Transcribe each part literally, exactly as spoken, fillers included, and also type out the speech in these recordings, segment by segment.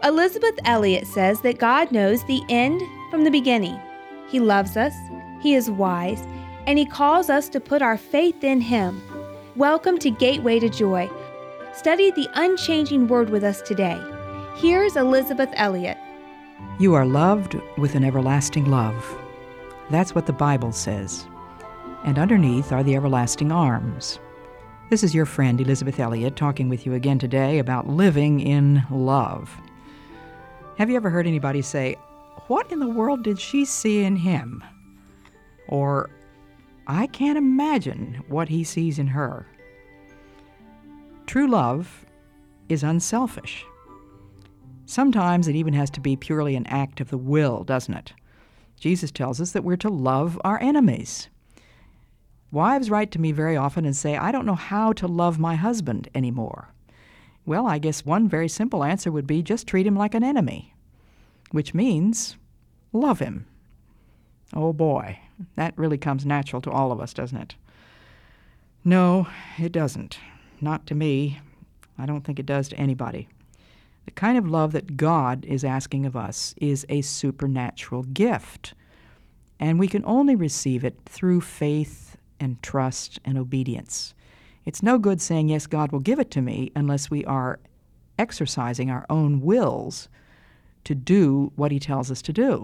Elizabeth Elliot says that God knows the end from the beginning. He loves us, He is wise, and He calls us to put our faith in Him. Welcome to Gateway to Joy. Study the unchanging Word with us today. Here's Elizabeth Elliot. You are loved with an everlasting love. That's what the Bible says. And underneath are the everlasting arms. This is your friend Elizabeth Elliot talking with you again today about living in love. Have you ever heard anybody say, "What in the world did she see in him?" Or, "I can't imagine what he sees in her." True love is unselfish. Sometimes it even has to be purely an act of the will, doesn't it? Jesus tells us that we're to love our enemies. Wives write to me very often and say, "I don't know how to love my husband anymore." Well, I guess one very simple answer would be just treat him like an enemy, which means love him. Oh boy, that really comes natural to all of us, doesn't it? No, it doesn't. Not to me. I don't think it does to anybody. The kind of love that God is asking of us is a supernatural gift, and we can only receive it through faith and trust and obedience. It's no good saying, "Yes, God will give it to me," unless we are exercising our own wills to do what He tells us to do.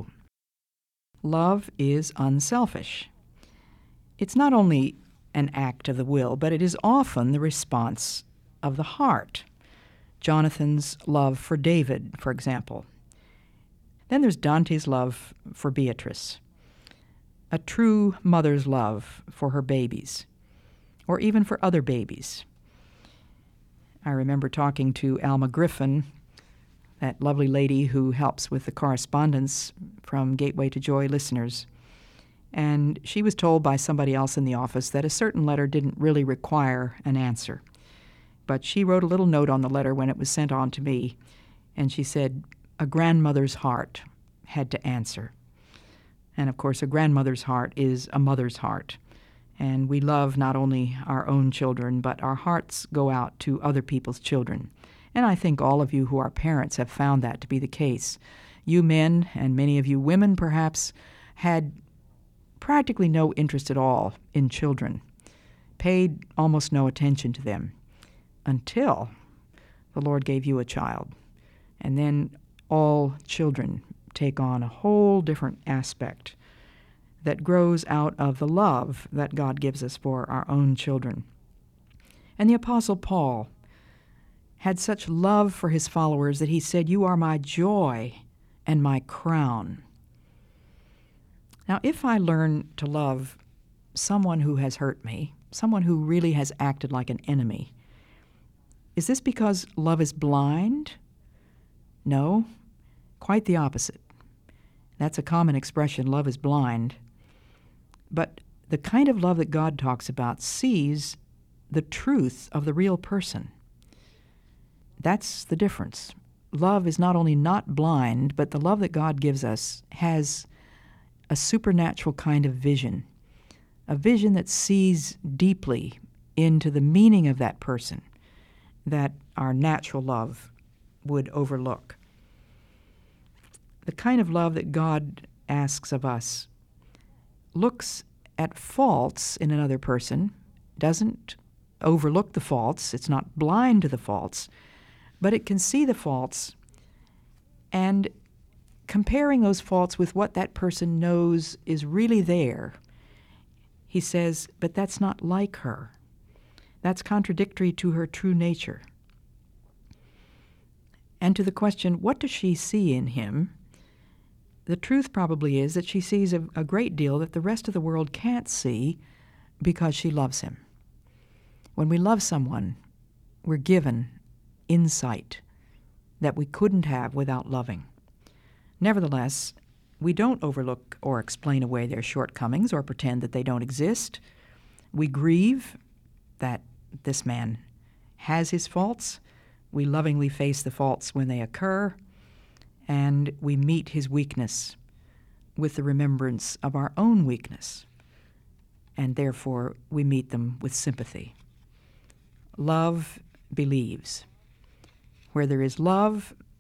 Love is unselfish. It's not only an act of the will, but it is often the response of the heart. Jonathan's love for David, for example. Then there's Dante's love for Beatrice. A true mother's love for her babies, or even for other babies. I remember talking to Alma Griffin, that lovely lady who helps with the correspondence from Gateway to Joy listeners, and she was told by somebody else in the office that a certain letter didn't really require an answer. But she wrote a little note on the letter when it was sent on to me, and she said, "A grandmother's heart had to answer." And of course, a grandmother's heart is a mother's heart. And we love not only our own children, but our hearts go out to other people's children. And I think all of you who are parents have found that to be the case. You men, and many of you women perhaps, had practically no interest at all in children, paid almost no attention to them, until the Lord gave you a child. And then all children take on a whole different aspect that grows out of the love that God gives us for our own children. And the Apostle Paul had such love for his followers that he said, "You are my joy and my crown." Now, if I learn to love someone who has hurt me, someone who really has acted like an enemy, is this because love is blind? No, quite the opposite. That's a common expression, love is blind. But the kind of love that God talks about sees the truth of the real person. That's the difference. Love is not only not blind, but the love that God gives us has a supernatural kind of vision, a vision that sees deeply into the meaning of that person that our natural love would overlook. The kind of love that God asks of us looks at faults in another person, doesn't overlook the faults, it's not blind to the faults, but it can see the faults, and comparing those faults with what that person knows is really there, he says, but that's not like her. That's contradictory to her true nature. And to the question, what does she see in him? The truth probably is that she sees a, a great deal that the rest of the world can't see because she loves him. When we love someone, we're given insight that we couldn't have without loving. Nevertheless, we don't overlook or explain away their shortcomings or pretend that they don't exist. We grieve that this man has his faults. We lovingly face the faults when they occur, and we meet his weakness with the remembrance of our own weakness, and therefore we meet them with sympathy. Love believes. Where there is love,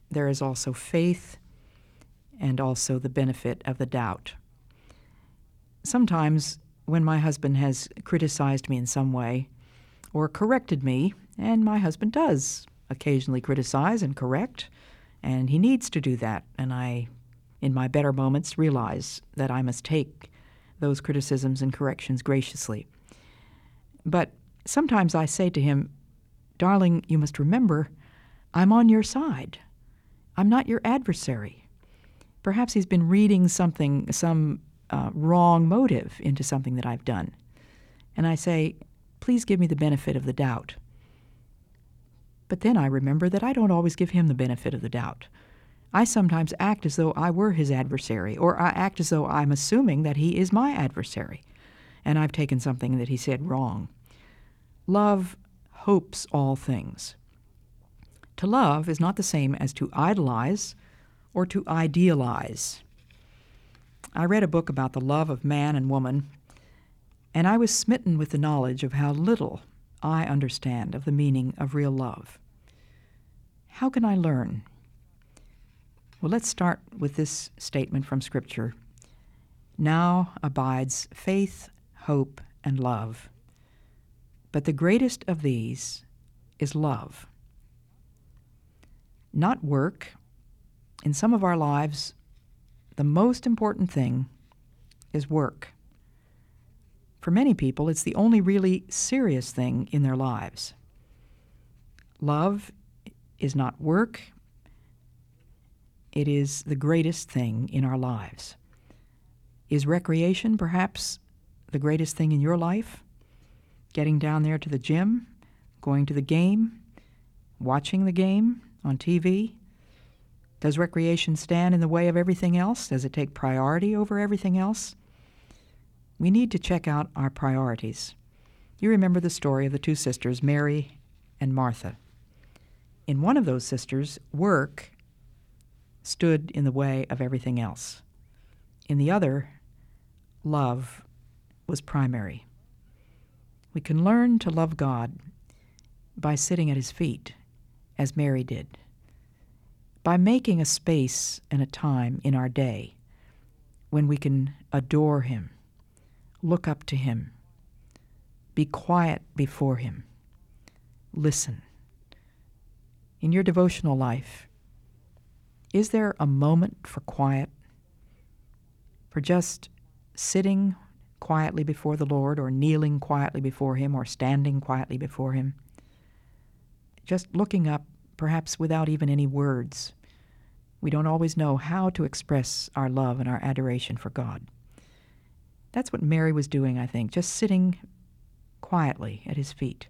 there is also faith and also the benefit of the doubt. Sometimes when my husband has criticized me in some way or corrected me, and my husband does occasionally criticize and correct, and he needs to do that, and I, in my better moments, realize that I must take those criticisms and corrections graciously. But sometimes I say to him, "Darling, you must remember, I'm on your side. I'm not your adversary." Perhaps he's been reading something, some uh, wrong motive into something that I've done. And I say, "Please give me the benefit of the doubt." But then I remember that I don't always give him the benefit of the doubt. I sometimes act as though I were his adversary, or I act as though I'm assuming that he is my adversary, and I've taken something that he said wrong. Love hopes all things. To love is not the same as to idolize or to idealize. I read a book about the love of man and woman, and I was smitten with the knowledge of how little I understand of the meaning of real love. How can I learn? Well, let's start with this statement from Scripture. Now abides faith, hope, and love. But the greatest of these is love. Not work. In some of our lives, the most important thing is work. For many people, it's the only really serious thing in their lives. Love is not work. It is the greatest thing in our lives. Is recreation perhaps the greatest thing in your life? Getting down there to the gym, going to the game, watching the game on T V? Does recreation stand in the way of everything else? Does it take priority over everything else? We need to check out our priorities. You remember the story of the two sisters, Mary and Martha. In one of those sisters, work stood in the way of everything else. In the other, love was primary. We can learn to love God by sitting at his feet, as Mary did, by making a space and a time in our day when we can adore him, look up to him, be quiet before him, listen. In your devotional life, is there a moment for quiet, for just sitting quietly before the Lord, or kneeling quietly before him, or standing quietly before him? Just looking up, perhaps without even any words. We don't always know how to express our love and our adoration for God. That's what Mary was doing, I think, just sitting quietly at his feet.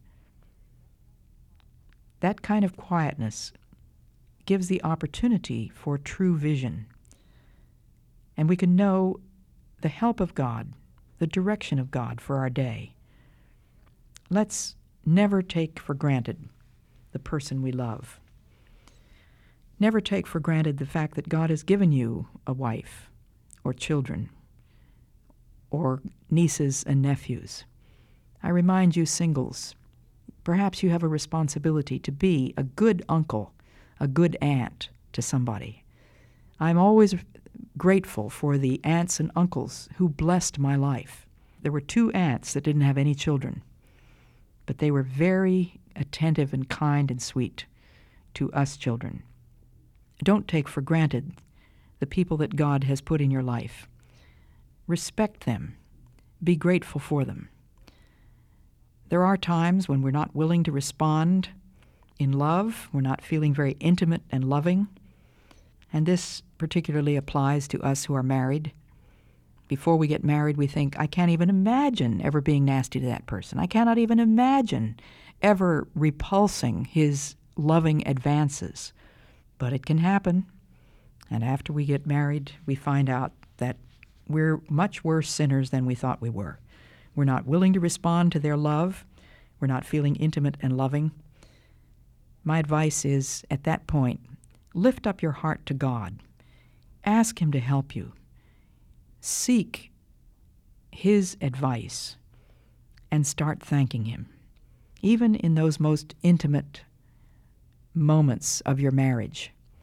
That kind of quietness gives the opportunity for true vision. And we can know the help of God, the direction of God for our day. Let's never take for granted the person we love. Never take for granted the fact that God has given you a wife or children or nieces and nephews. I remind you, singles, perhaps you have a responsibility to be a good uncle, a good aunt to somebody. I'm always grateful for the aunts and uncles who blessed my life. There were two aunts that didn't have any children, but they were very attentive and kind and sweet to us children. Don't take for granted the people that God has put in your life. Respect them. Be grateful for them. There are times when we're not willing to respond in love. We're not feeling very intimate and loving. And this particularly applies to us who are married. Before we get married, we think, I can't even imagine ever being nasty to that person. I cannot even imagine ever repulsing his loving advances. But it can happen. And after we get married, we find out that we're much worse sinners than we thought we were. We're not willing to respond to their love. We're not feeling intimate and loving. My advice is, at that point, lift up your heart to God. Ask him to help you. Seek his advice and start thanking him. Even in those most intimate moments of your marriage,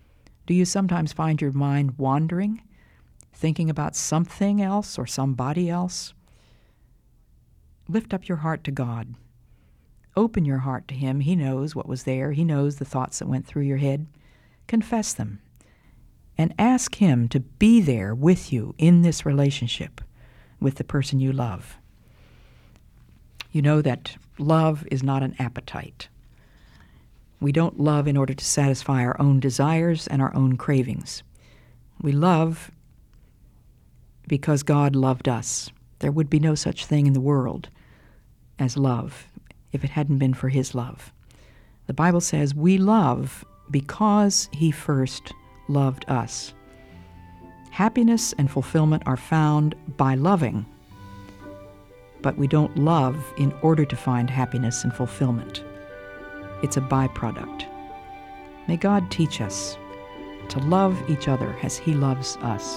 Do you sometimes find your mind wandering, thinking about something else or somebody else? Lift up your heart to God. Open your heart to Him. He knows what was there. He knows the thoughts that went through your head. Confess them and ask Him to be there with you in this relationship with the person you love. You know that love is not an appetite. We don't love in order to satisfy our own desires and our own cravings. We love because God loved us. There would be no such thing in the world as love if it hadn't been for His love. The Bible says we love because He first loved us. Happiness and fulfillment are found by loving, but we don't love in order to find happiness and fulfillment. It's a byproduct. May God teach us to love each other as He loves us.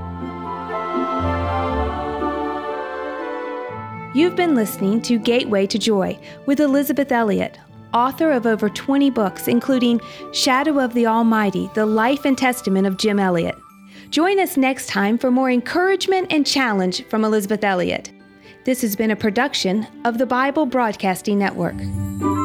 You've been listening to Gateway to Joy with Elisabeth Elliot, author of over twenty books, including Shadow of the Almighty, The Life and Testament of Jim Elliot. Join us next time for more encouragement and challenge from Elisabeth Elliot. This has been a production of the Bible Broadcasting Network.